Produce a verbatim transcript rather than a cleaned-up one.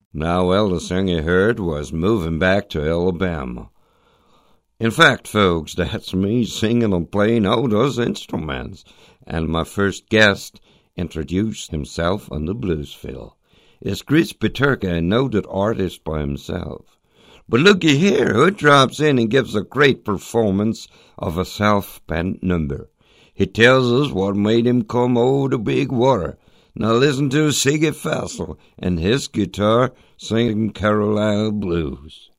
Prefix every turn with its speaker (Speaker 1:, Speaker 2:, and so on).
Speaker 1: Now, well, the song you heard was Moving Back to Alabama. In fact, folks, that's me singing and playing all those instruments. And my first guest introduced himself on the blues fill. It's Chris Peterka, a noted artist by himself. But looky here, who drops in and gives a great performance of a self-penned number. He tells us what made him come over the big water. Now listen to Siggy Fassel and his guitar singing Carolina blues.